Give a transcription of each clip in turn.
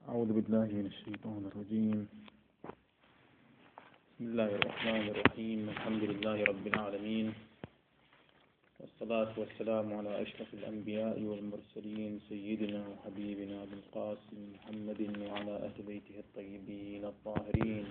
أعوذ بالله من الشيطان الرجيم. بسم الله الرحمن الرحيم. الحمد لله رب العالمين، والصلاة والسلام على أشرف الأنبياء والمرسلين سيدنا وحبيبنا أبي القاسم محمد وعلى أهل بيته الطيبين الطاهرين.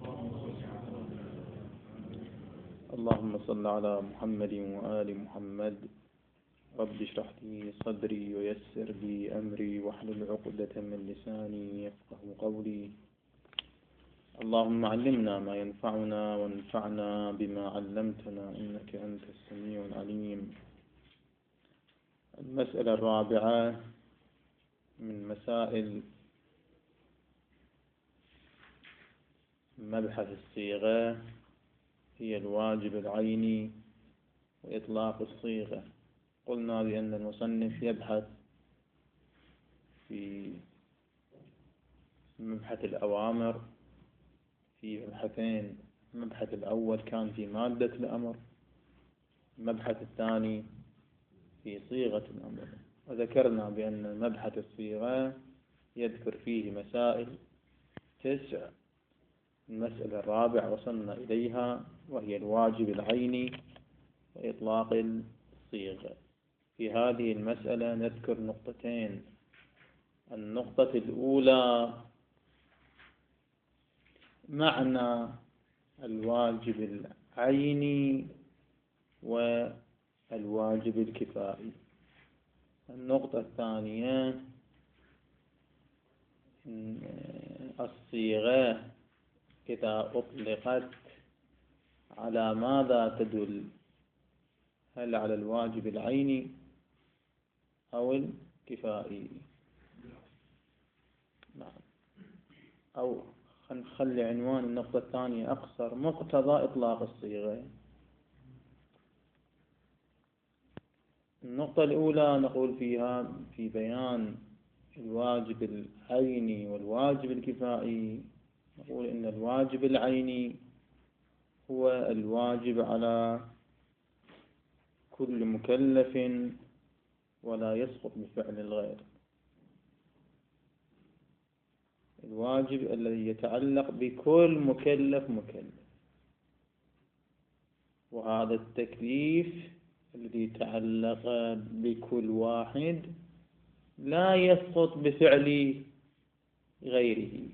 اللهم صل على محمد وآل محمد. رب اشرح لي صدري ويسر لي أمري واحلل عقدة من لساني يفقه قولي. اللهم علمنا ما ينفعنا وانفعنا بما علمتنا إنك أنت السميع العليم. المسألة الرابعة من مسائل مبحث الصيغة هي الواجب العيني وإطلاق الصيغة. قلنا بأن المصنف يبحث في مبحث الأوامر في مبحثين. المبحث الأول كان في مادة الأمر، المبحث الثاني في صيغة الأمر. وذكرنا بأن مبحث الصيغة يذكر فيه مسائل 9. المسألة الرابعة وصلنا إليها وهي الواجب العيني وإطلاق الصيغة. في هذه المسألة نذكر نقطتين. النقطة الأولى معنى الواجب العيني والواجب الكفائي. النقطة الثانية الصيغة إذا أطلقت على ماذا تدل؟ هل على الواجب العيني أو الكفائي؟ نعم. أو نخلي عنوان النقطة الثانية أقصر: مقتضى إطلاق الصيغة. النقطة الأولى نقول فيها في بيان الواجب العيني والواجب الكفائي. نقول إن الواجب العيني هو الواجب على كل مكلف ولا يسقط بفعل الغير. الواجب الذي يتعلق بكل مكلف، وهذا التكليف الذي تعلق بكل واحد لا يسقط بفعل غيره.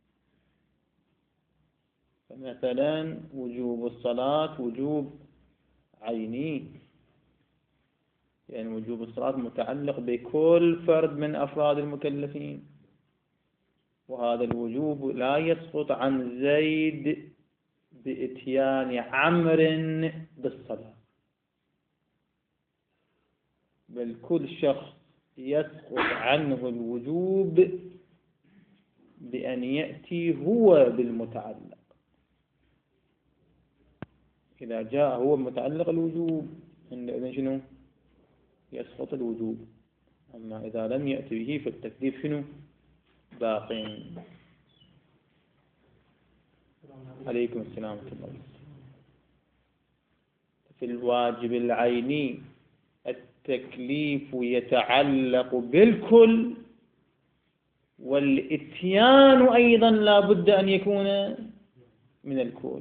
فمثلا وجوب الصلاة وجوب عيني، يعني وجوب الصلاة متعلق بكل فرد من أفراد المكلفين، وهذا الوجوب لا يسقط عن زيد بإتيان عمرو بالصلاة، بل كل شخص يسقط عنه الوجوب بأن يأتي هو بالمتعلق. إذا جاء هو متعلق الوجوب عندئذ شنو؟ يسقط الوجوب. أما إذا لم يأتي به فالتكليف شنو؟ باق. عليكم السلام ورحمة الله. في الواجب العيني التكليف يتعلق بالكل، والإتيان أيضا لا بد أن يكون من الكل.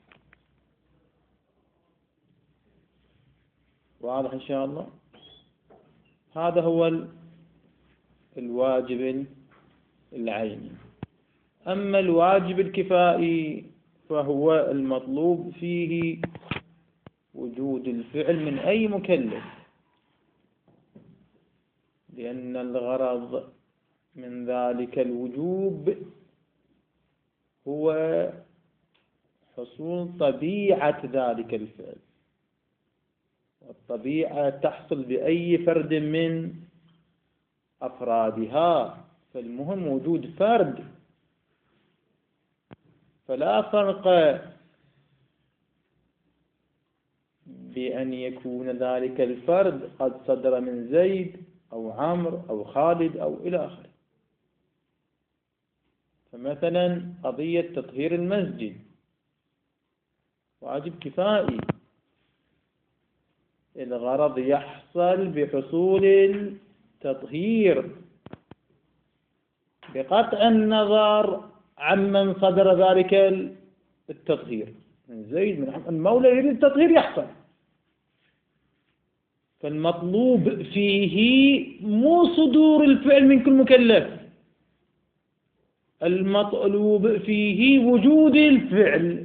واضح إن شاء الله؟ هذا هو الواجب العيني. أما الواجب الكفائي فهو المطلوب فيه وجود الفعل من أي مكلف، لأن الغرض من ذلك الوجوب هو حصول طبيعة ذلك الفعل، والطبيعة تحصل بأي فرد من أفرادها، فالمهم وجود فرد. فلا فرق بأن يكون ذلك الفرد قد صدر من زيد أو عمرو أو خالد أو إلى آخره. فمثلا قضية تطهير المسجد واجب كفائي، الغرض يحصل بحصول التطهير بقطع النظر عمن صدر ذلك التطهير. زيد من المولى يريد التطهير يحصل، فالمطلوب فيه مو صدور الفعل من كل مكلف، المطلوب فيه وجود الفعل.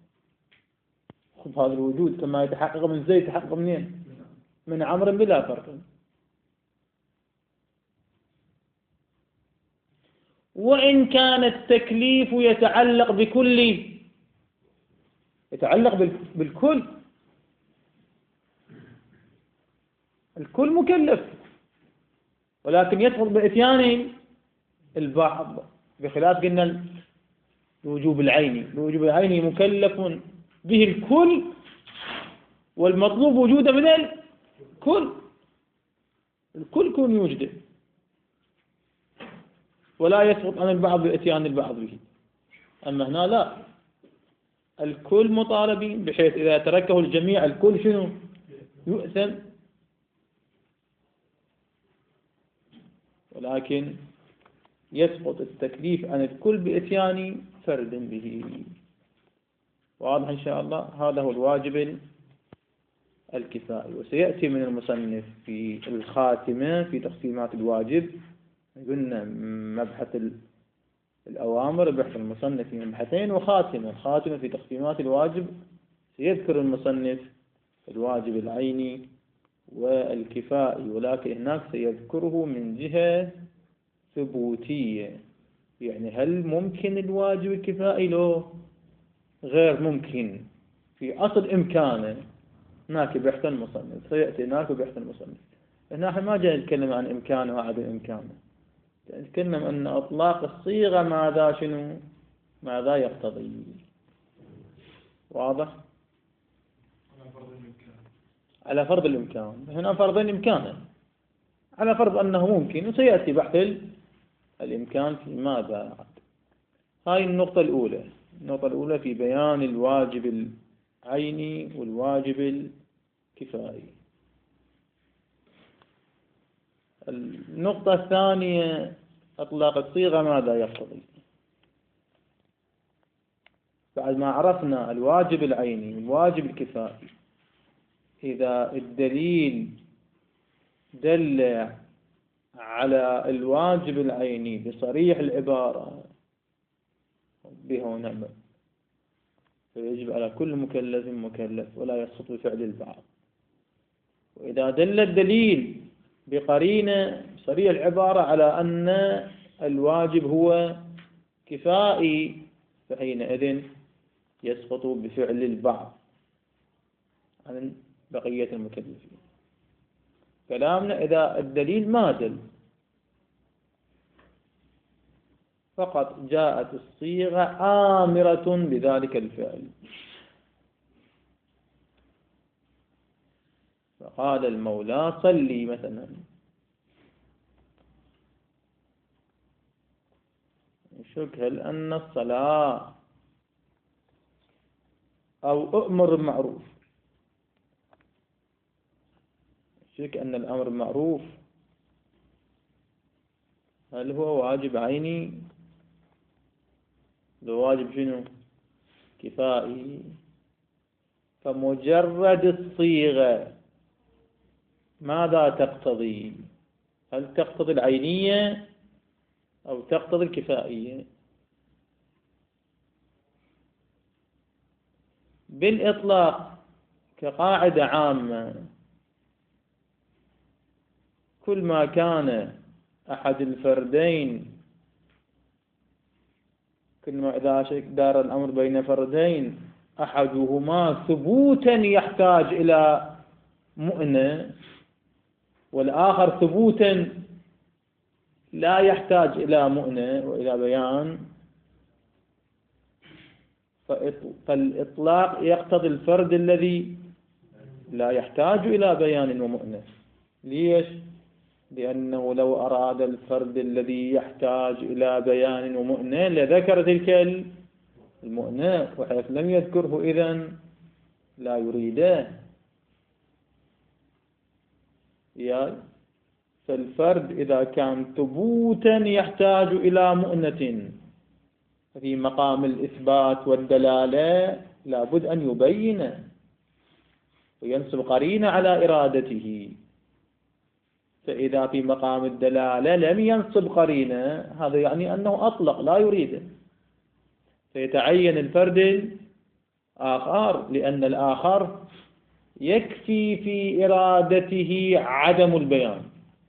خذ هذا الوجود كما يتحقق من زيد يتحقق منين؟ من عمرو بلا فرق. وإن كان التكليف يتعلق بالكل، الكل مكلف، ولكن يسقط بإتيان البعض، بخلاف قلنا الوجوب العيني. الوجوب العيني مكلف به الكل، والمطلوب وجوده من الكل كن يوجده، ولا يسقط عن البعض بإتيان البعض به. أما هنا لا، الكل مطالبين، بحيث إذا تركه الجميع الكل شنو؟ يؤثم. ولكن يسقط التكليف عن الكل بإتيان فرد به. واضح إن شاء الله؟ هذا هو الواجب الكفائي. وسيأتي من المصنف في الخاتمة في تقسيمات الواجب، قلنا مبحث الأوامر، بحث المصنف في مبحثين، وخاتمة الخاتمة في تقسيمات الواجب. سيذكر المصنف الواجب العيني والكفائي، ولكن هناك سيذكره من جهة ثبوتية، يعني هل ممكن الواجب الكفائي له غير ممكن في أصل إمكانه. هناك بحث المصنف، سيأتي هناك بحث المصنف. هنا ما جاء نتكلم عن إمكانه وعدم إمكانه، نتكلم أن أطلاق الصيغة ماذا شنو ماذا يقتضي. واضح؟ على فرض الإمكان. هنا فرضين إمكانا، على فرض أنه ممكن، وسيأتي بحث الإمكان في ماذا. هاي النقطة الأولى. النقطة الأولى في بيان الواجب العيني والواجب الكفائي. النقطة الثانية أطلاق الصيغة ماذا يقتضي. بعد ما عرفنا الواجب العيني والواجب الكفائي، إذا الدليل دل على الواجب العيني بصريح العبارة به ونعم، فيجب على كل مكلف ولا يسقط بفعل البعض. وإذا دل الدليل بقرينة صريح العبارة على أن الواجب هو كفائي، فحينئذ يسقط بفعل البعض عن بقية المكلفين. كلامنا إذا الدليل ما دل، فقط جاءت الصيغة آمرة بذلك الفعل. فقال المولى صلي مثلا، شك هل أن الصلاة أو أؤمر بالمعروف، شك أن الأمر بالمعروف هل هو واجب عيني لو واجب شنو كفائي. فمجرد الصيغة ماذا تقتضي؟ هل تقتضي العينية أو تقتضي الكفائية؟ بالإطلاق كقاعدة عامة، كل ما كان أحد الفردين، كل ما إذا دار الأمر بين فردين أحدهما ثبوتا يحتاج إلى مؤنة، والآخر ثبوتا لا يحتاج إلى مؤنة وإلى بيان، فالإطلاق يقتضي الفرد الذي لا يحتاج إلى بيان ومؤنة. ليش؟ لأنه لو أراد الفرد الذي يحتاج إلى بيان ومؤنة لذكر تلك المؤنة، وحيث لم يذكره إذن لا يريده. فالفرد إذا كان ثبوتا يحتاج إلى مؤنة، في مقام الإثبات والدلالة لابد أن يبين وينصب قرينة على إرادته. فإذا في مقام الدلالة لم ينصب قرينة، هذا يعني أنه أطلق لا يريده، فيتعين الفرد الآخر، لأن الآخر يكفي في إرادته عدم البيان.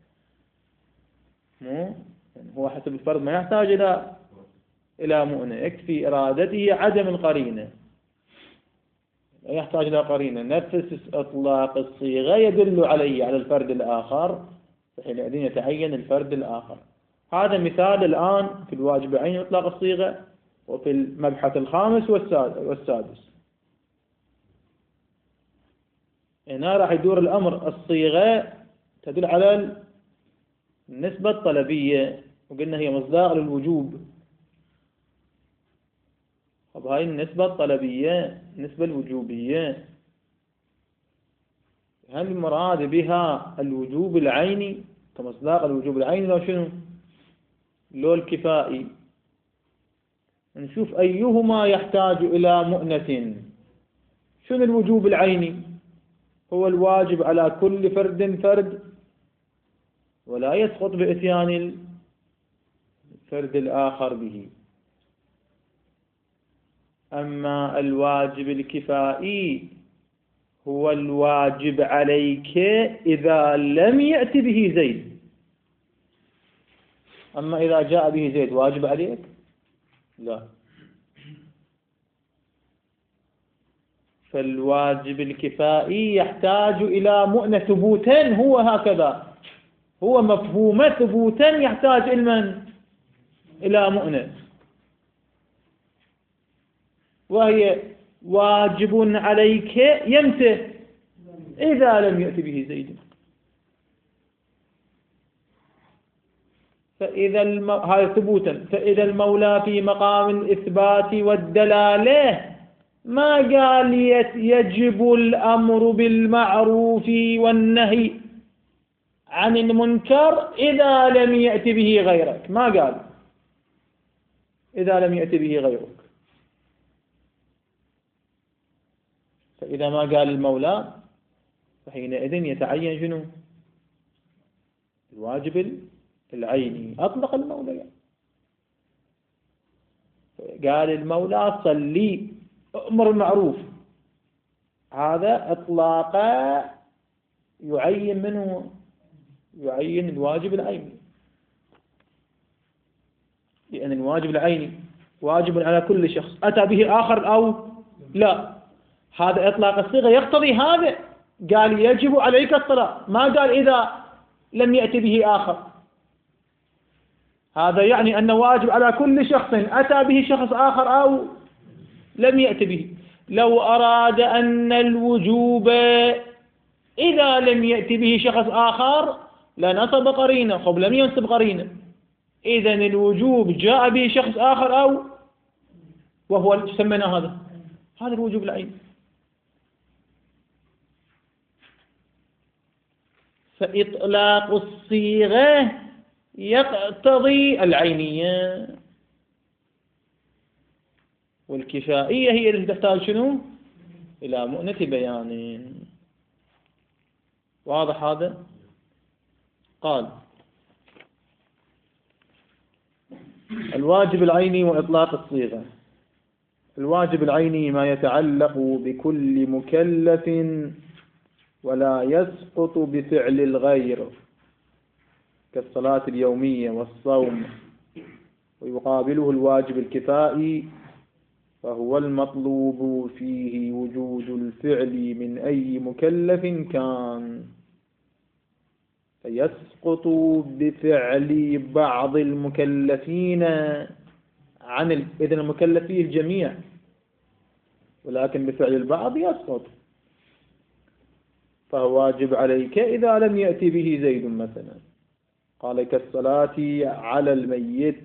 هو حسب الفرد ما يحتاج إلى مؤنة، يكفي إرادته عدم القرينة، لا يحتاج إلى قرينة. نفس إطلاق الصيغة يدل عليه على الفرد الآخر، فحينئذ يتعين الفرد الآخر. هذا مثال الآن في الواجب العيني إطلاق الصيغة، وفي المبحث الخامس والسادس. هنا راح يدور الأمر. الصيغة تدل على النسبة الطلبية، وقلنا هي مصداق للوجوب. طب هاي النسبة الطلبية، النسبة الوجوبية، هل المراد بها الوجوب العيني كمصداق الوجوب العيني لو شنو؟ لو الكفائي؟ نشوف أيهما يحتاج إلى مؤنة. شنو الوجوب العيني؟ هو الواجب على كل فرد ولا يسقط بإتيان الفرد الآخر به. أما الواجب الكفائي هو الواجب عليك إذا لم يأتي به زيد. أما إذا جاء به زيد واجب عليك؟ لا. فالواجب الكفائي يحتاج إلى مؤنة ثبوتا، هو هكذا، هو مفهوم ثبوتا يحتاج إلى مؤنة، وهي واجب عليك يمتى؟ إذا لم يأتي به زيد. هذا ثبوتا. فإذا المولى في مقام الإثبات والدلالة ما قال يجب الأمر بالمعروف والنهي عن المنكر إذا لم يأتي به غيرك، ما قال إذا لم يأتي به غيرك. فإذا ما قال المولى فحينئذ يتعين شنو؟ الواجب العيني. أطلق المولى يعني. قال المولى صلي، أمر المعروف، هذا إطلاق يعين منه، يعين الواجب العيني، لأن الواجب العيني واجب على كل شخص أتى به آخر أو لا. هذا إطلاق الصيغة يقتضي هذا. قال يجب عليك الصلاة، ما قال إذا لم يأتي به آخر. هذا يعني أنه واجب على كل شخص أتى به شخص آخر أو لم يأتي به. لو أراد أن الوجوب إذا لم يأتي به شخص آخر لنصب قرينة، خب لم ينصب قرينة، إذن الوجوب جاء به شخص آخر أو، وهو سمينا هذا الوجوب العيني. فإطلاق الصيغة يقتضي العينية، والكفائية هي التي تحتاج شنو؟ إلى مؤنة بيان. واضح هذا؟ قال الواجب العيني وإطلاق الصيغة. الواجب العيني ما يتعلق بكل مكلف ولا يسقط بفعل الغير، كالصلاة اليومية والصوم. ويقابله الواجب الكفائي، فهو المطلوب فيه وجود الفعل من أي مكلف كان، فيسقط بفعل بعض المكلفين عن إذن المكلف فيه الجميع، ولكن بفعل البعض يسقط. فهو واجب عليك إذا لم يأتي به زيد مثلا. قال كالصلاة على الميت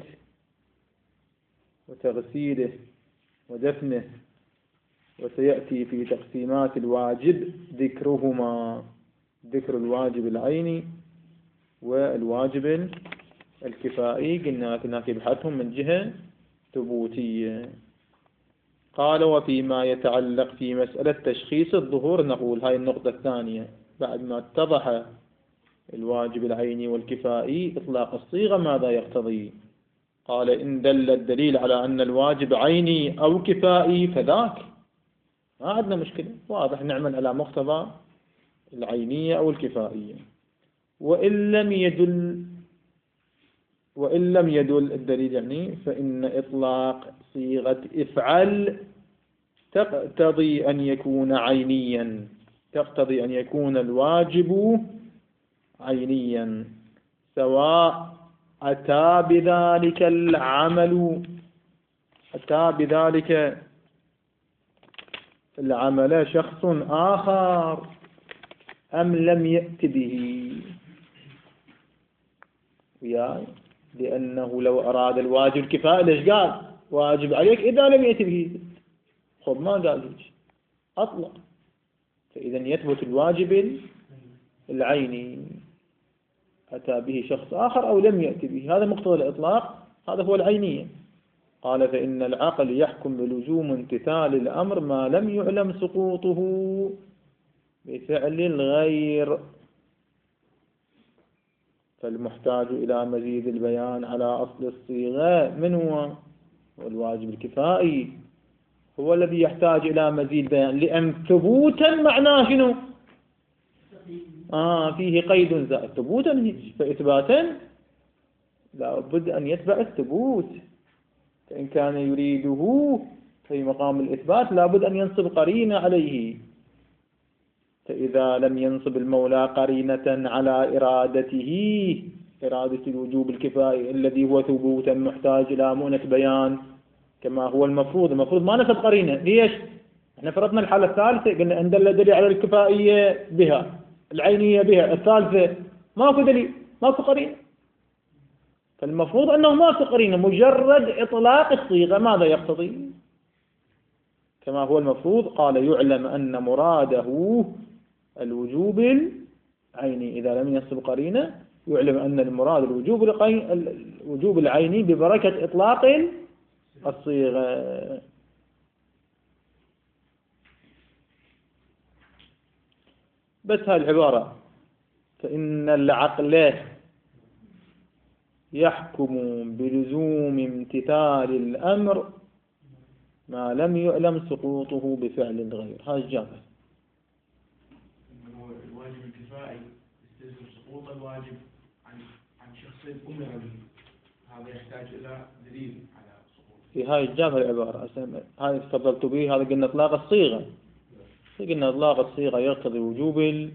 وتغسيله ودفنه، وسيأتي في تقسيمات الواجب ذكرهما، ذكر الواجب العيني والواجب الكفائي قلنا هناك يبحثهم من جهة ثبوتية. قال وفيما يتعلق في مسألة تشخيص الظهور نقول هاي النقطة الثانية بعد ما اتضح الواجب العيني والكفائي إطلاق الصيغة ماذا يقتضي؟ قال إن دل الدليل على أن الواجب عيني أو كفائي فذاك ما عندنا مشكلة، واضح نعمل على مقتضى العينية أو الكفائية. وإن لم يدل الدليل يعني فإن إطلاق صيغة افعل تقتضي أن يكون عينيا، تقتضي أن يكون الواجب عينيا سواء أتى بذلك العمل شخص آخر أم لم يأت به. لأنه لو أراد الواجب الكفاية ليش قال واجب عليك إذا لم يأت به؟ خب ما قال هيك، أطلق. فإذا يثبت الواجب العيني أتى به شخص آخر أو لم يأت به، هذا مقتضى الإطلاق، هذا هو العينية. قال فإن العقل يحكم بلزوم امتثال الأمر ما لم يعلم سقوطه بفعل الغير، فالمحتاج إلى مزيد البيان على أصل الصيغة من هو؟ والواجب الكفائي هو الذي يحتاج إلى مزيد بيان، لأن ثبوتا معناه شنو؟ فيه قيد زائد، ثبوتا فإثباتا لا بد أن يتبع الثبوت، فإن كان يريده في مقام الإثبات لا بد أن ينصب قرينة عليه، فإذا لم ينصب المولى قرينة على إرادة الوجوب الكفائي الذي هو ثبوتا محتاج إلى مؤنة بيان كما هو المفروض ما نصب قرينة. ليش؟ احنا فرضنا الحالة الثالثة قلنا أن دل دليل على الكفائية بها، العينية بها، الثالثة ماكو دليل، ماكو قرينة، فالمفروض أنه ماكو قرينة، مجرد إطلاق الصيغة ماذا يقتضي؟ كما هو المفروض. قال يعلم أن مراده الوجوب العيني إذا لم ينصب قرينة، يعلم أن المراد الوجوب العيني ببركة إطلاق الصيغة. بس هاي العبارة فإن العقل يحكم بلزوم امتثال الأمر ما لم يعلم سقوطه بفعل الغير، هاي الجامعة. الواجب الكفائي يستلزم سقوط الواجب عن شخص أمر به، هذا يحتاج إلى دليل على سقوطه. في هاي الجامعة العبارة هاي استدلت به، هذا قلنا إطلاق الصيغة، قلنا إطلاق الصيغة يقتضي وجوب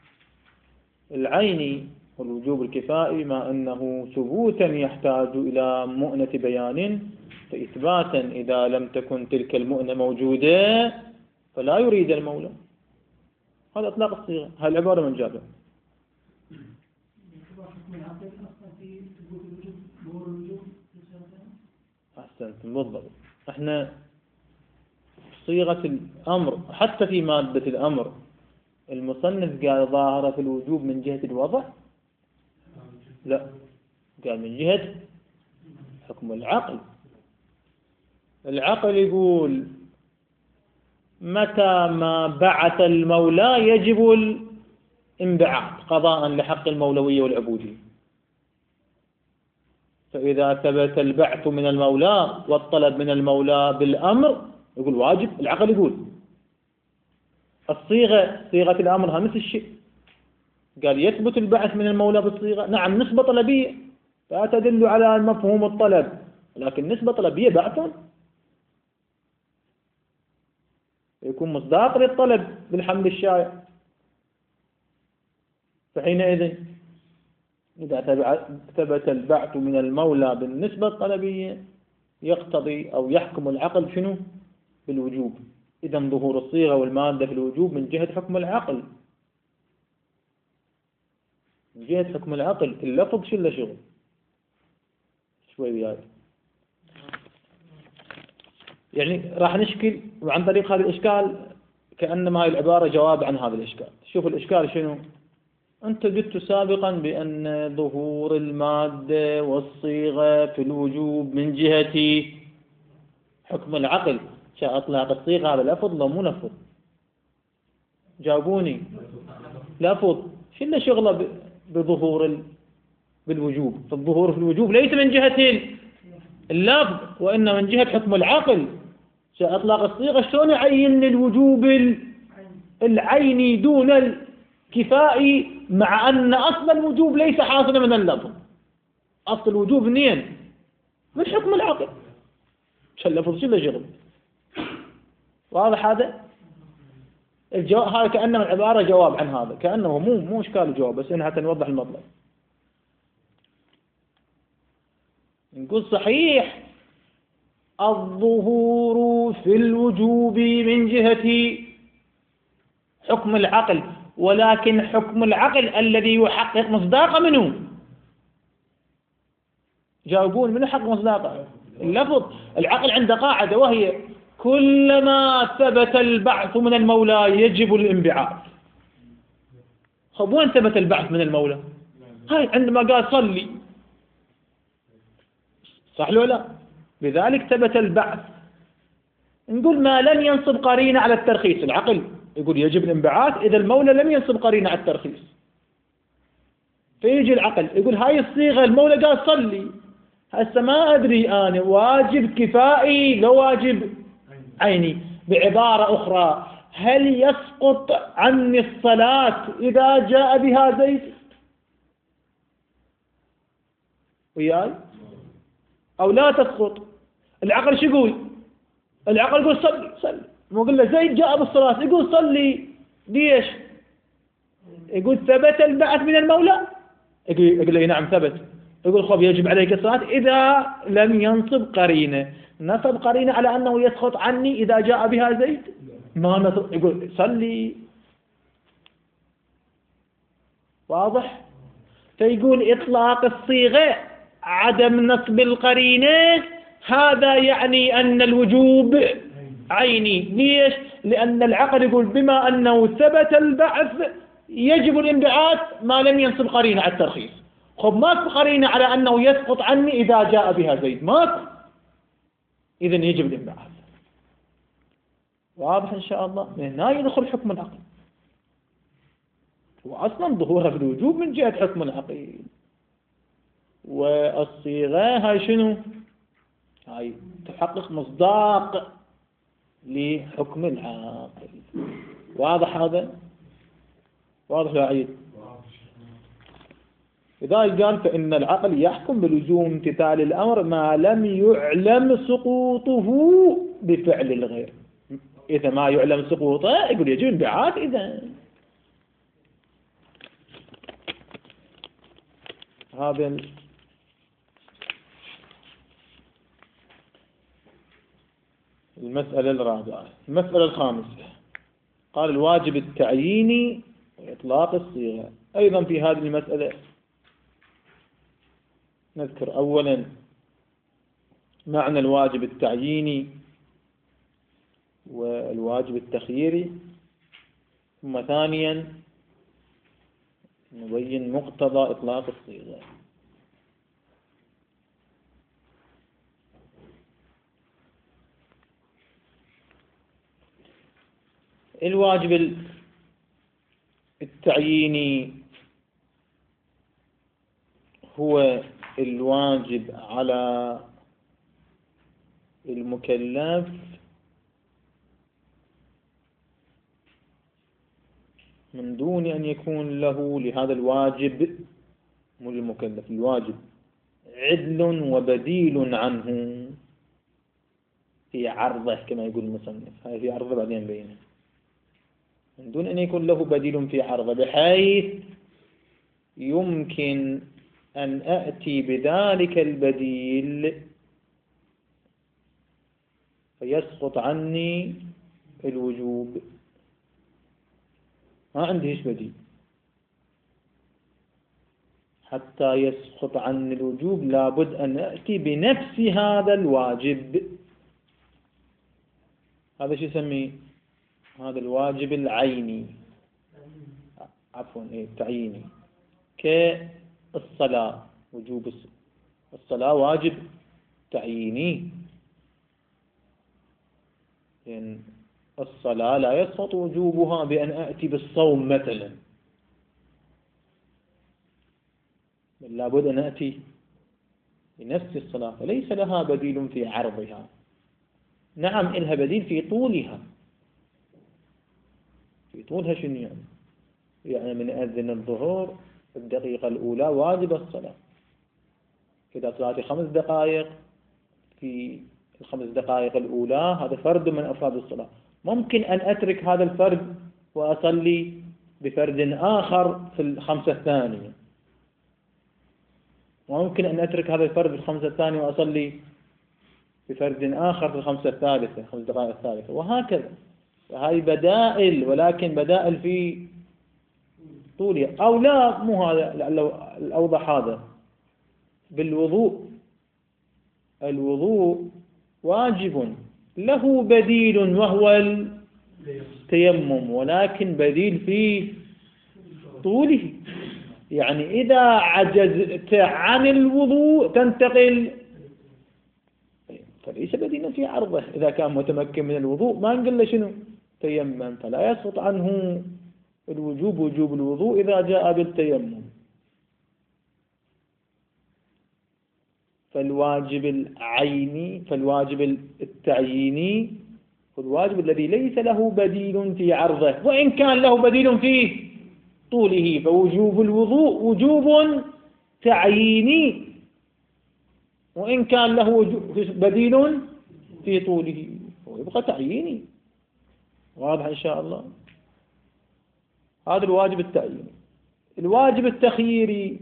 العيني والوجوب الكفائي ما أنه ثبوتا يحتاج إلى مؤنة بيان، فإثباتا إذا لم تكن تلك المؤنة موجودة فلا يريد المولى. هذا إطلاق الصيغة، هذه العبارة من جابر. أحسنت بالضبط. احنا صيغة الأمر حتى في مادة الأمر المصنف قال ظاهرة في الوجوب من جهة الوضع، لا، قال من جهة حكم العقل. العقل يقول متى ما بعث المولى يجب الانبعاث قضاء لحق المولوية والعبودية، فإذا ثبت البعث من المولى والطلب من المولى بالأمر يقول واجب. العقل يقول صيغة الأمر نفس الشيء، قال يثبت البعث من المولى بالصيغة، نعم نسبة طلبية لا تدل على مفهوم الطلب، لكن نسبة طلبية بعث يكون مصداق للطلب بالحمل الشائع. فحينئذ إذا ثبت البعث من المولى بالنسبة الطلبية يقتضي أو يحكم العقل شنو؟ بالوجوب. إذا ظهور الصيغة والمادة في الوجوب من جهة حكم العقل، من جهة حكم العقل. اللفظ شو له شغل شوي وياي، يعني راح نشكل عن طريق هذا الإشكال كأنما هاي العبارة جواب عن هذا الإشكال. شوف الإشكال شنو؟ أنت قلت سابقا بأن ظهور المادة والصيغة في الوجوب من جهة حكم العقل. أطلق الصيغة هذا لفظ لو مو لفظ؟ جاوبوني. لفظ. شنو شغله بظهور بالوجوب؟ فالظهور في الوجوب ليس من جهة اللفظ وإنما من جهة حكم العقل. أطلق الصيغة شلون يعين الوجوب العيني دون الكفائي مع أن أصل الوجوب ليس حاصلا من اللفظ؟ أصل الوجوب منين؟ من حكم العقل. شو اللفظ شو شغل؟ واضح هذا؟ الجواب هذا كأنه العبارة جواب عن هذا، كأنه مو إشكال الجواب، بس إنها حتى نوضح المطلب. نقول صحيح الظهور في الوجوب من جهة حكم العقل، ولكن حكم العقل الذي يحقق مصداقه منه. جاوبون، من يحقق مصداقه؟ اللفظ. العقل عنده قاعدة وهي كلما ثبت البعث من المولى يجب الانبعاث. وين ثبت البعث من المولى؟ هاي عندما قال صلي، صح لو لا؟ لذلك ثبت البعث. نقول ما لم ينصب قرينة على الترخيص. العقل يقول يجب الانبعاث إذا المولى لم ينصب قرينة على الترخيص. فيجي العقل يقول هاي الصيغة المولى قال صلي، هسه ما أدري أنا واجب كفائي لو واجب عيني. بعبارة أخرى، هل يسقط عني الصلاة إذا جاء بها زيد؟ وياي؟ أو لا تسقط؟ العقل شو يقول؟ العقل يقول صلي. مو قل له زيد جاء بالصلاة يقول صلي. ليش؟ يقول ثبت البعث من المولى. يقول لي نعم ثبت. يقول خب يجب عليك الصلاة إذا لم ينصب قرينة. نصب قرينة على أنه يسقط عني إذا جاء بها زيد؟ ما نصب. يقول صلي. واضح؟ فيقول إطلاق الصيغة عدم نصب القرينة هذا يعني أن الوجوب عيني. ليش؟ لأن العقل يقول بما أنه ثبت البعث يجب الانبعاث ما لم ينصب قرينة على الترخيص. خب ماكو قرينة على أنه يسقط عني إذا جاء بها زيد، ماكو، إذن يجب الانبعاث. واضح إن شاء الله؟ من هنا يدخل حكم العقل، وأصلا ظهورها في الوجوب من جهة حكم العقل. والصيغة هاي شنو؟ هاي تحقق مصداق لحكم العقل. واضح هذا؟ واضح يا عيد؟ لذلك قال فإن العقل يحكم بلزوم امتثال الأمر ما لم يعلم سقوطه بفعل الغير. إذا ما يعلم سقوطه يقول يجب انبعاث. إذا هذا المسألة الرابعة. المسألة الخامسة قال الواجب التعييني وإطلاق الصيغة. أيضا في هذه المسألة نذكر أولا معنى الواجب التعييني والواجب التخييري، ثم ثانيا نبين مقتضى إطلاق الصيغة. الواجب التعييني هو الواجب على المكلف من دون أن يكون له لهذا الواجب مو للمكلف الواجب عدل وبديل عنه في عرضه كما يقول المصنف. هاي في عرضه بعدين بينه. من دون أن يكون له بديل في عرضه بحيث يمكن أن أأتي بذلك البديل فيسقط عني الوجوب. ما عنديش بديل حتى يسقط عني الوجوب، لابد أن أأتي بنفس هذا الواجب. هذا شو يسميه؟ هذا الواجب العيني. عفوا تعييني كالصلاة، وجوب الصلاة واجب تعييني، لأن الصلاة لا يسقط وجوبها بأن أأتي بالصوم مثلا، بل لابد أن أأتي بنفس الصلاة، فليس لها بديل في عرضها. نعم إلها بديل في طولها. في طولها شنو يعني من أذن الظهر الدقيقة الأولى واجب الصلاة، إذا صلاتي 5 دقائق في ال5 دقائق الأولى هذا فرد من أفراد الصلاة. ممكن أن أترك هذا الفرد وأصلي بفرد آخر في ال5 الثانية، وممكن أن أترك هذا الفرد في ال5 الثانية وأصلي بفرد آخر في ال5 الثالثة، 5 دقائق الثالثة، وهكذا. فهذه بدائل، ولكن بدائل في طولها. أو لا، مو هذا الأوضح، هذا بالوضوء. الوضوء واجب له بديل وهو التيمم، ولكن بديل في طوله. يعني إذا عجزت عن الوضوء تنتقل، فليس بديلا في عرضه. إذا كان متمكن من الوضوء ما نقول له شنو تيمم، فلا يسقط عنه الوجوب، وجوب الوضوء إذا جاء بالتيمم. فالواجب العيني، فالواجب التعييني هو الواجب الذي ليس له بديل في عرضه، وإن كان له بديل في طوله، فوجوب الوضوء وجوب تعييني وإن كان له بديل في طوله، ويبقى تعييني. واضح إن شاء الله؟ هذا الواجب التعييني. الواجب التخييري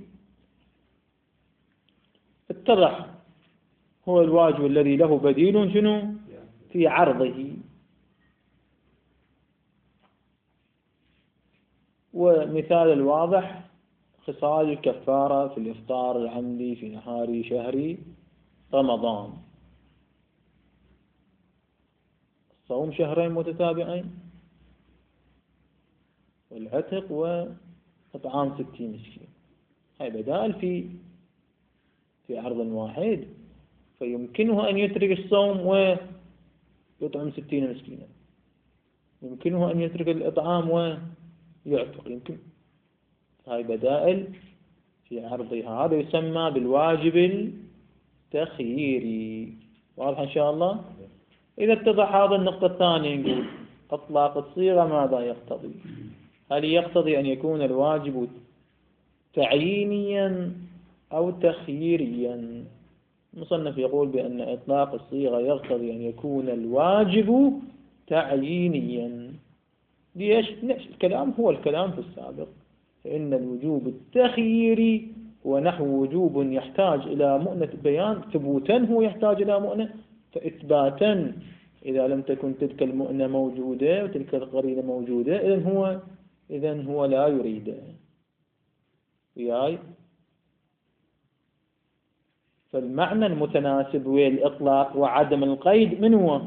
اتضح، هو الواجب الذي له بديل شنو في عرضه. ومثال الواضح خصال الكفارة في الإفطار العمدي في نهار شهر رمضان، صوم شهرين متتابعين، والعتق وإطعام 60 مسكين. هاي بدائل في عرض واحد، فيمكنه أن يترك الصوم ويطعم 60 مسكينا، يمكنه أن يترك الإطعام ويعتق، يمكن. هاي بدائل في عرضها، هذا يسمى بالواجب التخييري. واضح إن شاء الله؟ إذا اتضح هذا النقطة الثانية، نقول إطلاق الصيغة ماذا يقتضي؟ هل يقتضي أن يكون الواجب تعيينيا أو تخييريا؟ المصنف يقول بأن إطلاق الصيغة يقتضي أن يكون الواجب تعيينيا. ليش؟ الكلام هو الكلام في السابق، فإن الوجوب التخييري هو نحو وجوب يحتاج إلى مؤنة بيان، ثبوتا هو يحتاج إلى مؤنة، فإثباتا إذا لم تكن تلك المؤنة موجودة وتلك القرينة موجودة إذن هو لا يريد. وياي؟ فالمعنى المتناسب والإطلاق وعدم القيد من هو؟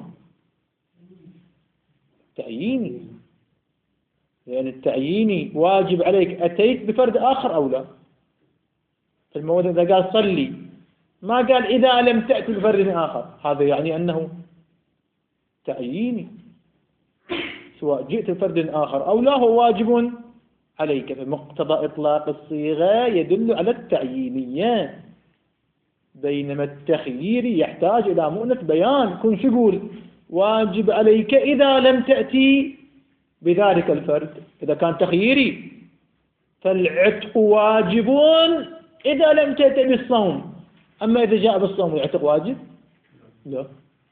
تعييني، لأن التعييني واجب عليك، أتيت بفرد آخر أو لا. في الموضوع إذا قال صلي، ما قال إذا لم تأتي بفرد آخر، هذا يعني أنه تعييني، سواء جئت بفرد آخر أو لا هو واجب عليك. فمقتضى إطلاق الصيغة يدل على التعيينية، بينما التخيير يحتاج إلى مؤنة بيان. كن شو يقول؟ واجب عليك إذا لم تأتي بذلك الفرد. إذا كان تخييري فالعتق واجب إذا لم تأتي بالصوم، أما إذا جاء بالصوم العتق واجب؟ لا،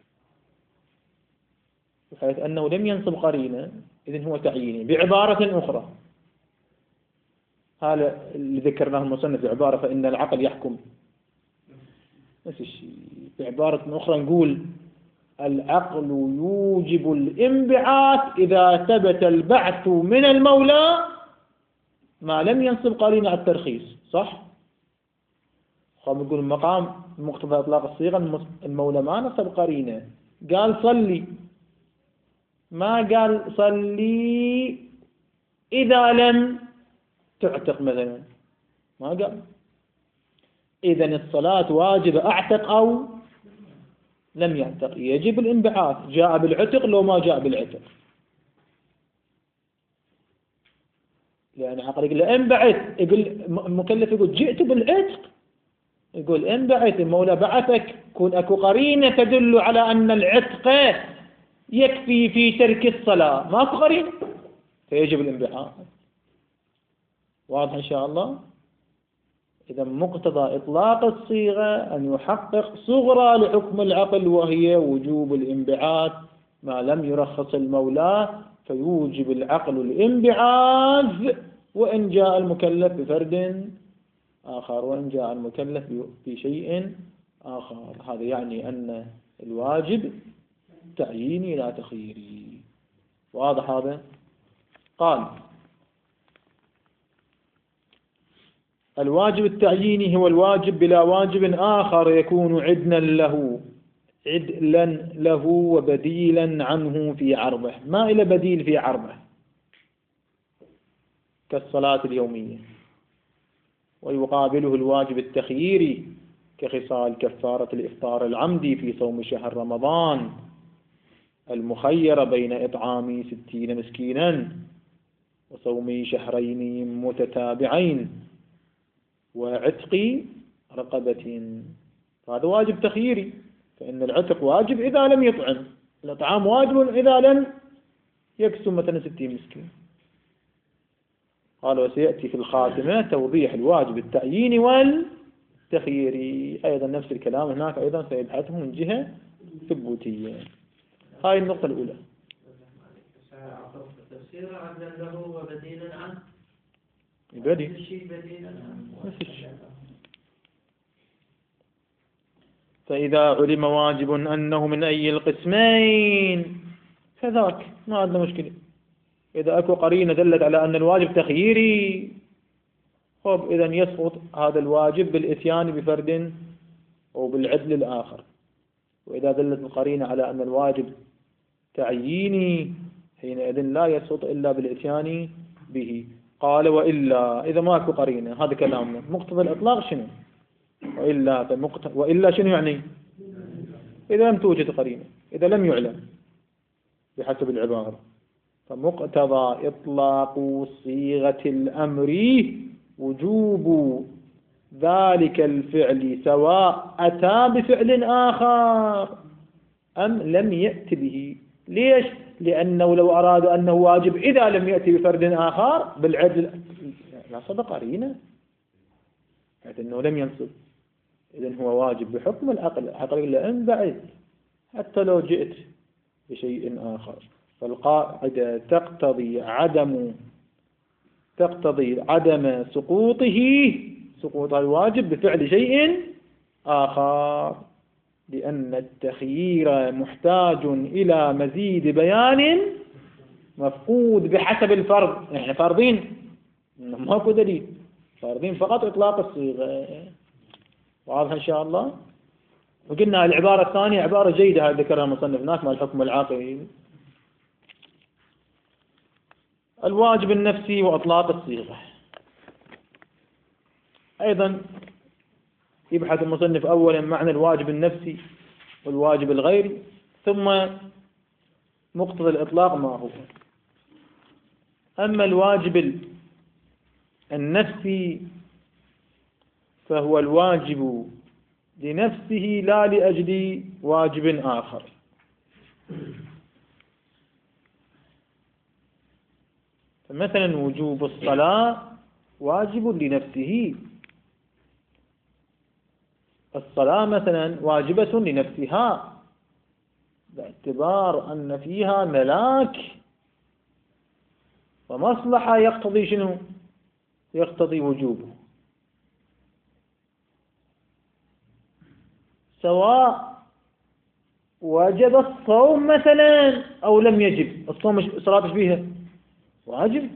بحيث أنه لم ينصب قرينة، إذن هو تعييني. بعبارة أخرى، هذا اللي ذكرناه المصنف بعبارة فإن العقل يحكم، نفس الشيء. بعبارة أخرى نقول العقل يوجب الانبعاث إذا ثبت البعث من المولى ما لم ينصب قرينة على الترخيص. صح؟ خلينا نقول مقام مقتضى إطلاق الصيغة المولى ما نصب قرينة، قال صلي، ما قال صلي إذا لم تعتق مثلا، ما قال. إذن الصلاة واجبة أعتق أو لم يعتق، يجب الانبعاث، جاء بالعتق لو ما جاء بالعتق. يعني عقل يقول انبعث، يقول المكلف يقول جئت بالعتق، يقول انبعث، المولى بعثك، كون اكو قرينة تدل على أن العتق يكفي في ترك الصلاة، ماكو قرينة فيجب الانبعاث. واضح إن شاء الله؟ إذا مقتضى إطلاق الصيغة أن يحقق صغرى لحكم العقل، وهي وجوب الانبعاث ما لم يرخص المولى، فيوجب العقل الانبعاث وإن جاء المكلف بفرد آخر، وإن جاء المكلف بشيء آخر. هذا يعني أن الواجب تعييني لا تخييري. واضح هذا؟ قال الواجب التعييني هو الواجب بلا واجب آخر يكون عدلا له وبديلا عنه في عرضه، ما إلى بديل في عرضه، كالصلاة اليومية. ويقابله الواجب التخييري كخصال كفارة الإفطار العمدي في صوم شهر رمضان، المخير بين إطعام 60 مسكينا وصوم شهرين متتابعين وعتق رقبة. هذا واجب تخييري، فإن العتق واجب إذا لم يطعم، الإطعام واجب إذا لم يكسو مثلا 60 مسكين. قال وسيأتي في الخاتمة توضيح الواجب التعييني والتخييري، أيضا نفس الكلام هناك أيضا سيبحثه من جهة ثبوتية. هاي النقطة الأولى. تفسير عدلا له وبديلا عنه، بديل. فإذا علم واجب أنه من أي القسمين فذاك ما عندنا مشكلة. إذا أكو قرينة دلت على أن الواجب تخييري، خب إذن يسقط هذا الواجب بالإتيان بفرد أو بالعدل الآخر. وإذا دلت القرينة على أن الواجب تعييني، حينئذ لا يسقط إلا بالإتيان به. قال وإلا، إذا ما أكو قرينة، هذا كلامنا مقتضى الإطلاق شنو؟ وإلا شنو يعني؟ إذا لم توجد قرينة، إذا لم يعلم بحسب العبارة. فمقتضى إطلاق صيغة الأمر وجوب ذلك الفعل سواء أتى بفعل آخر أم لم يأت به. ليش؟ لأنه لو أراد أنه واجب إذا لم يأتي بفرد آخر بالعدل لا صدق قرينة، يعني أنه لم ينصب، إذن هو واجب بحكم العقل. العقل لأن بعد حتى لو جئت بشيء آخر. فالقاعدة تقتضي عدم سقوط الواجب بفعل شيء آخر، لأن التخيير محتاج إلى مزيد بيان مفقود بحسب الفرض. يعني فرضين ماكو دليل، فرضين فقط إطلاق الصيغة. واضح إن شاء الله؟ وقلنا العبارة الثانية عبارة جيدة هذه ذكرها المصنف هناك مع الحكم العاقلي. الواجب النفسي وإطلاق الصيغة أيضا يبحث المصنف أولا معنى الواجب النفسي والواجب الغيري، ثم مقتضى الإطلاق ما هو. أما الواجب النفسي فهو الواجب لنفسه لا لأجل واجب آخر. فمثلا وجوب الصلاة واجب لنفسه، الصلاة مثلا واجبة لنفسها باعتبار أن فيها ملاك ومصلحة يقتضي شنو؟ يقتضي وجوبه. سواء وجب الصوم مثلا أو لم يجب. الصوم الصلاة فيها واجب،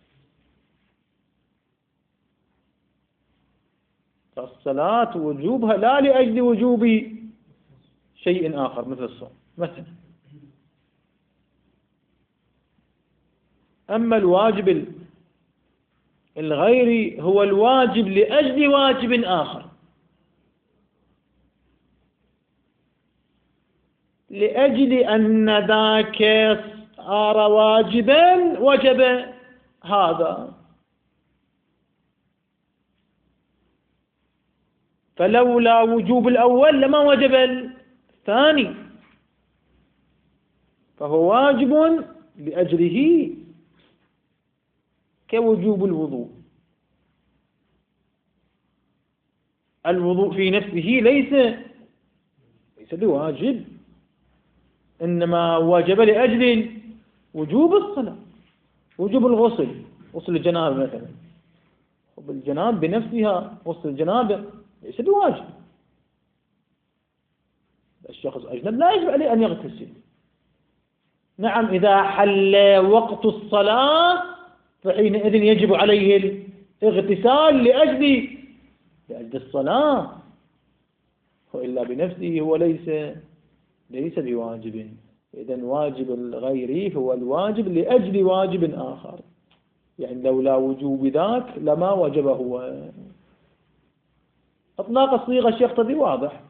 فالصلاة وجوبها لا لأجل وجوب شيء آخر مثل الصوم مثلا. أما الواجب الغيري هو الواجب لأجل واجب آخر، لأجل أن ذاك صار واجبا وجب هذا. فلولا وجوب الأول لما وجب الثاني، فهو واجب لأجله كوجوب الوضوء. الوضوء في نفسه ليس بواجب، إنما وجب لأجل وجوب الصلاة، وجوب الغسل، غسل الجنابة مثلا، الجنابة بنفسها غسل الجنابة ليس بواجب. الشخص أجنب لا يجب عليه أن يغتسل. نعم إذا حل وقت الصلاة فحينئذ يجب عليه الاغتسال لأجل الصلاة، وإلا بنفسه هو ليس بواجب. إذن واجب الغير هو الواجب لأجل واجب آخر، يعني لولا وجوب ذاك لما وجب هو. إطلاق الصيغة الشيخ يقتضي واضح.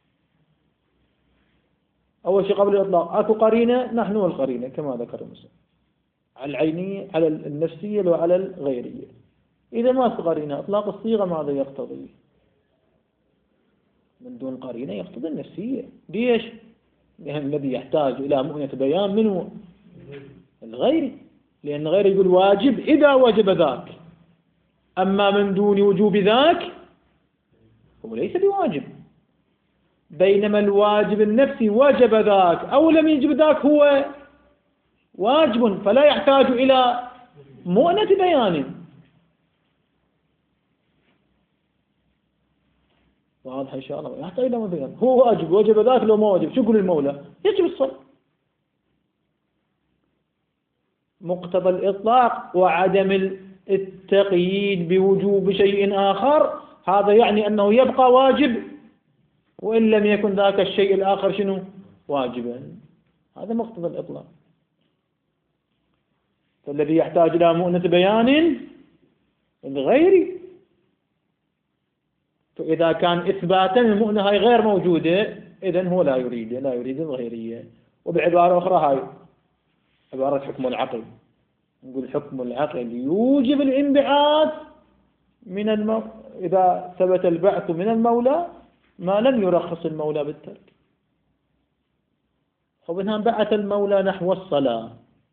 أول شيء قبل الإطلاق أكو قرينة، نحن والقرينة كما ذكر المسلم، على العينية على النفسية وعلى الغيرية. إذا ما في قرينة إطلاق الصيغة ماذا يقتضي؟ من دون قرينة يقتضي النفسية. ليش؟ لأن الذي يحتاج إلى مؤنة بيان منه الغير، لأن الغير يقول واجب إذا وجب ذاك، أما من دون وجوب ذاك هو ليس بواجب. بينما الواجب النفسي وجب ذاك أو لم يجب ذاك هو واجب، فلا يحتاج إلى مؤنة بيان. واضح إن شاء الله؟ يحتاج إلى مؤنة بيان. هو واجب، وجب ذاك لو ما وجب شو يقول المولى؟ يجب الصلاة. مقتضى الإطلاق وعدم التقييد بوجوب شيء آخر هذا يعني أنه يبقى واجب وإن لم يكن ذاك الشيء الآخر شنو؟ واجبا. هذا مقتضى الإطلاق. فالذي يحتاج إلى مؤنة بيان الغير، فإذا كان إثباتا المؤنة هاي غير موجودة إذن هو لا يريد الغيرية. وبعبارة أخرى هاي عبارة حكم العقل، نقول حكم العقل يوجب الانبعاث من إذا ثبت البعث من المولى ما لم يرخص المولى بالترك. فبنها بعث المولى نحو الصلاة،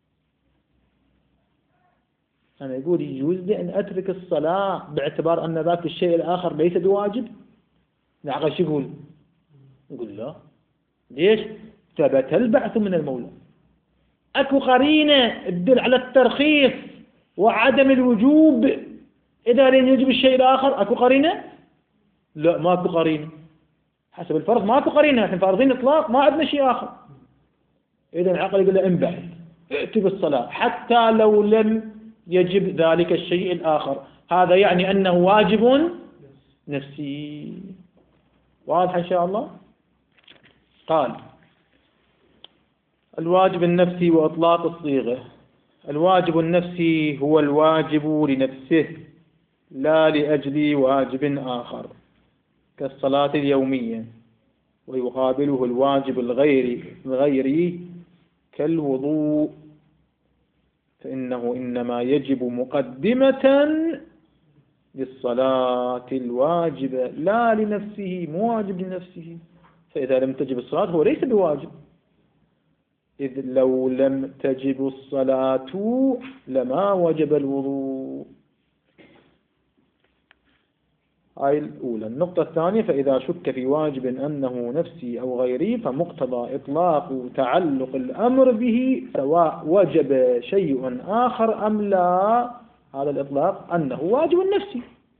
أنا يقول يجوز لي أن أترك الصلاة باعتبار أن ذاك الشيء الآخر ليس بواجب؟ العقل شو يقول؟ يقول لا. ليش؟ ثبت البعث من المولى. أكو قرينة تدل على الترخيص وعدم الوجوب إذا لم يجب الشيء الآخر. أكو قرينة؟ لا ما أكو قرينة. حسب الفرض ما أكو قرينة، لكن فارضين إطلاق ما عندنا شيء آخر. إذا العقل يقول له انبعث ائت بالصلاة حتى لو لم يجب ذلك الشيء الآخر. هذا يعني أنه واجب نفسي. واضح إن شاء الله؟ قال الواجب النفسي وإطلاق الصيغة. الواجب النفسي هو الواجب لنفسه لا لأجل واجب آخر كالصلاة اليومية، ويقابله الواجب الغيري كالوضوء، فإنه إنما يجب مقدمة للصلاة الواجبة لا لنفسه، مو واجب لنفسه. فإذا لم تجب الصلاة هو ليس بواجب، إذ لو لم تجب الصلاة لما وجب الوضوء. هاي الأولى. النقطة الثانية فإذا شك في واجب أنه نفسي أو غيري فمقتضى إطلاق تعلق الأمر به سواء وجب شيء آخر أم لا، هذا الإطلاق أنه واجب نفسي.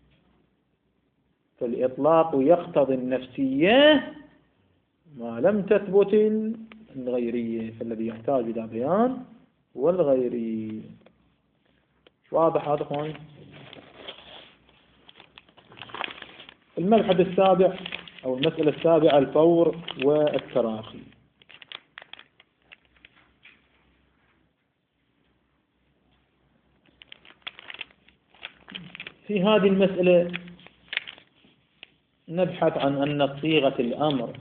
فالإطلاق يقتضي النفسية ما لم تثبت الغيرية، فالذي يحتاج إلى بيان هو الغيري. واضح هذا اخواني؟ المبحث السابع أو المسألة السابعة الفور والتراخي. في هذه المسألة نبحث عن أن صيغة الأمر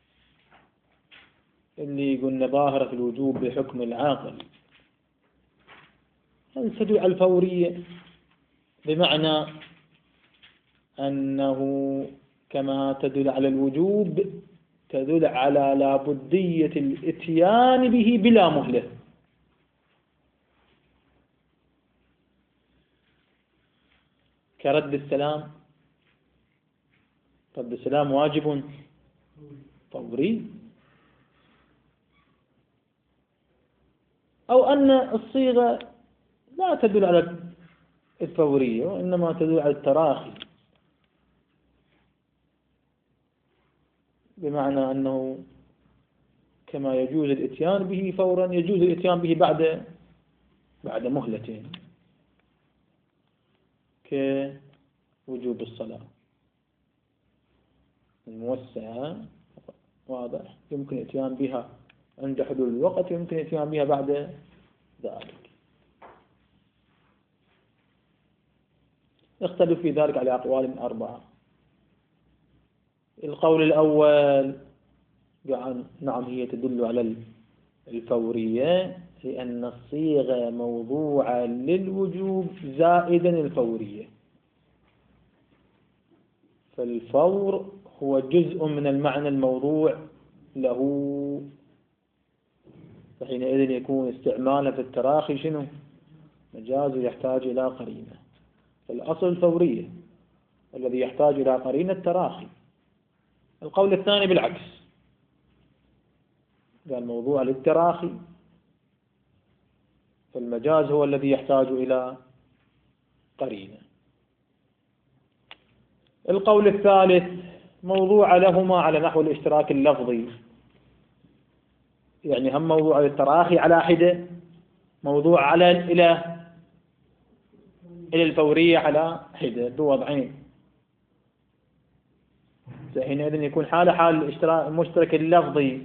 اللي قلنا ظاهرة في الوجوب بحكم العاقل هل تدل على الفورية، بمعنى أنه كما تدل على الوجوب تدل على لابدية الإتيان به بلا مهلة. كرد السلام، رد السلام واجب فوري، أو أن الصيغة لا تدل على الفورية وإنما تدل على التراخي، بمعنى أنه كما يجوز الإتيان به فورا يجوز الإتيان به بعد مهلة، كوجوب الصلاة الموسعة واضح، يمكن الإتيان بها عند حدود الوقت، يمكن الإتيان بها بعد ذلك. يختلف في ذلك على أقوال 4. القول الأول نعم هي تدل على الفورية لأن الصيغة موضوعة للوجوب زائدا الفورية، فالفور هو جزء من المعنى الموضوع له، فحينئذ يكون استعماله في التراخي شنو؟ مجاز يحتاج إلى قرينة. فالأصل الفورية والذي يحتاج إلى قرينة التراخي. القول الثاني بالعكس، قال موضوع للتراخي، فالمجاز هو الذي يحتاج إلى قرينة. القول الثالث موضوع لهما على نحو الاشتراك اللفظي، يعني هم موضوع للتراخي على حدة، موضوع إلى الفورية على حدة بوضعين، حينئذ يكون حال الاشتراك المشترك اللفظي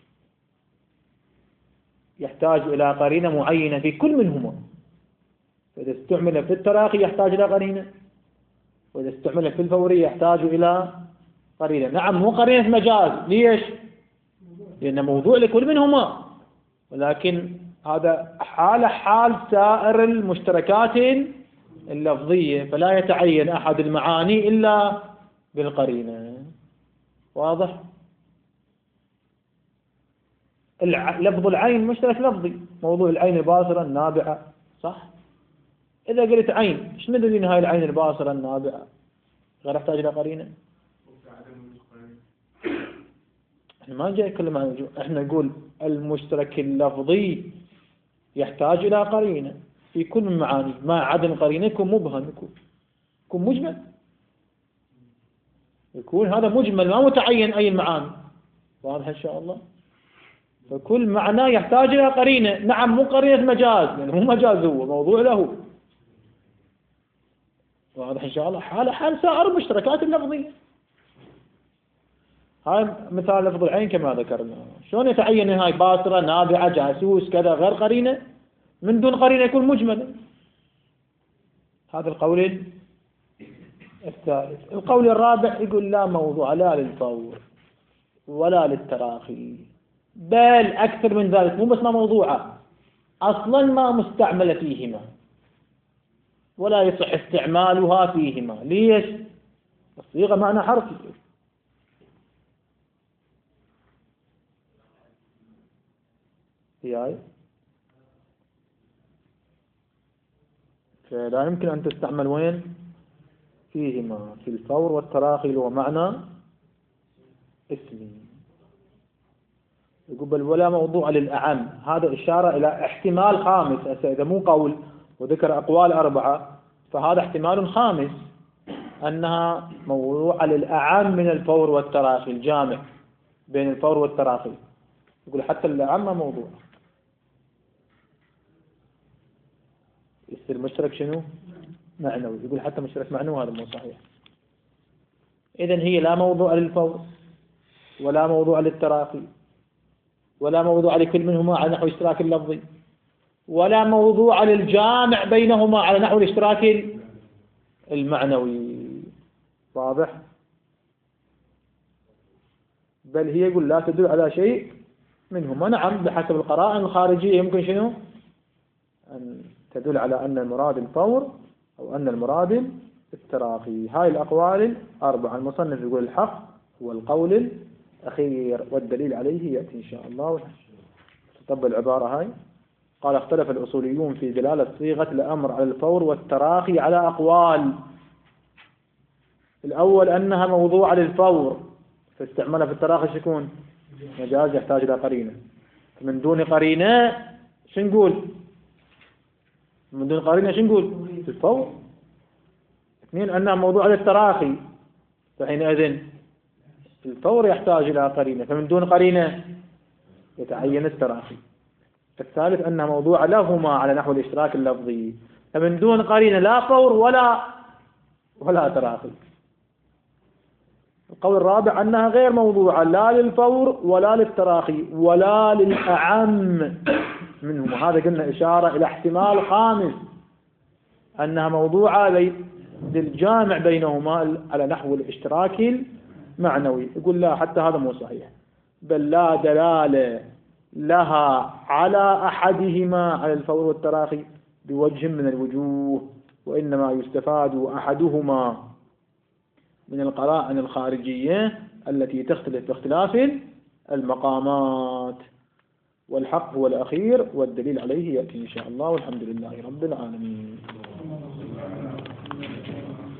يحتاج إلى قرينة معينة في كل منهما، فإذا استعمل في التراخي يحتاج إلى قرينة، وإذا استعمل في الفورية يحتاج إلى قرينة. نعم مو قرينة مجاز، ليش؟ لأن موضوع لكل منهما، ولكن هذا حال سائر المشتركات اللفظية، فلا يتعين أحد المعاني إلا بالقرينة. واضح؟ لفظ العين مشترك لفظي، موضوع العين الباصرة النابعة، صح؟ إذا قلت عين ايش ندري ان هاي العين الباصرة النابعة؟ غير يحتاج إلى قرينة. احنا ما جاي نتكلم عن الوجوه، احنا نقول المشترك اللفظي يحتاج إلى قرينة في كل من معاني، مع عدم قرينة يكون مبهم، يكون مجمل، يكون هذا مجمل ما متعين أي المعاني. واضح إن شاء الله؟ فكل معنى يحتاج إلى قرينة. نعم مو قرينة مجاز، لأنه مو مجاز، هو موضوع له. واضح إن شاء الله؟ حال سائر المشتركات اللفظية. هاي مثال لفظ العين كما ذكرنا، شلون يتعين هاي باصرة نابعة جاسوس كذا غير قرينة؟ من دون قرينة يكون مجملا. هذا القول الثالث. القول الرابع يقول لا موضوع لا للفور ولا للتراخي، بل أكثر من ذلك، مو بس ما موضوعة، أصلا ما مستعمل فيهما ولا يصح استعمالها فيهما. ليش؟ الصيغة معنى حرفي، هي فلا يمكن أن تستعمل وين؟ فيهما، في الفور والتراخي اللي هو معنى اسمي. يقول بل ولا موضوع للأعم، هذا إشارة إلى احتمال خامس. إذا مو قول وذكر أقوال 4 فهذا احتمال خامس، أنها موضوع للأعم من الفور والتراخي، الجامع بين الفور والتراخي. يقول حتى الأعم موضوع، يصير مشترك شنو؟ معنوي. يقول حتى مشترك معنوي، هذا مو صحيح. إذن هي لا موضوع للفور ولا موضوع للتراخي ولا موضوع لكل منهما على نحو الاشتراك اللفظي، ولا موضوع للجامع بينهما على نحو الاشتراك المعنوي. واضح؟ بل هي يقول لا تدل على شيء منهما. نعم بحسب القرائن الخارجية يمكن شنو أن تدل على أن المراد الفور أو أن المراد التراخي. هاي الأقوال الأربعة. المصنف يقول الحق هو القول الأخير والدليل عليه يأتي إن شاء الله. تطبق العبارة هاي. قال اختلف الأصوليون في دلالة صيغة الأمر على الفور والتراخي على أقوال. الأول أنها موضوعة للفور فاستعملها في التراخي يكون مجاز يحتاج إلى قرينة. من دون قرينة شنقول؟ من دون قرينة شنقول؟ الفور. اثنين أنها موضوعة للتراخي فحينئذ الفور يحتاج إلى قرينة فمن دون قرينة يتعين التراخي. الثالث أنها موضوعة لهما على نحو الاشتراك اللفظي فمن دون قرينة لا فور ولا تراخي. القول الرابع أنها غير موضوعة لا للفور ولا للتراخي ولا للأعم منهم. هذا قلنا إشارة إلى احتمال خامس أنها موضوعة للجامع بينهما على نحو الاشتراك المعنوي. يقول لا حتى هذا مو صحيح بل لا دلالة لها على أحدهما على الفور والتراخي بوجه من الوجوه وإنما يستفاد أحدهما من القرائن الخارجية التي تختلف باختلاف المقامات. والحق هو الأخير والدليل عليه يأتي إن شاء الله والحمد لله رب العالمين.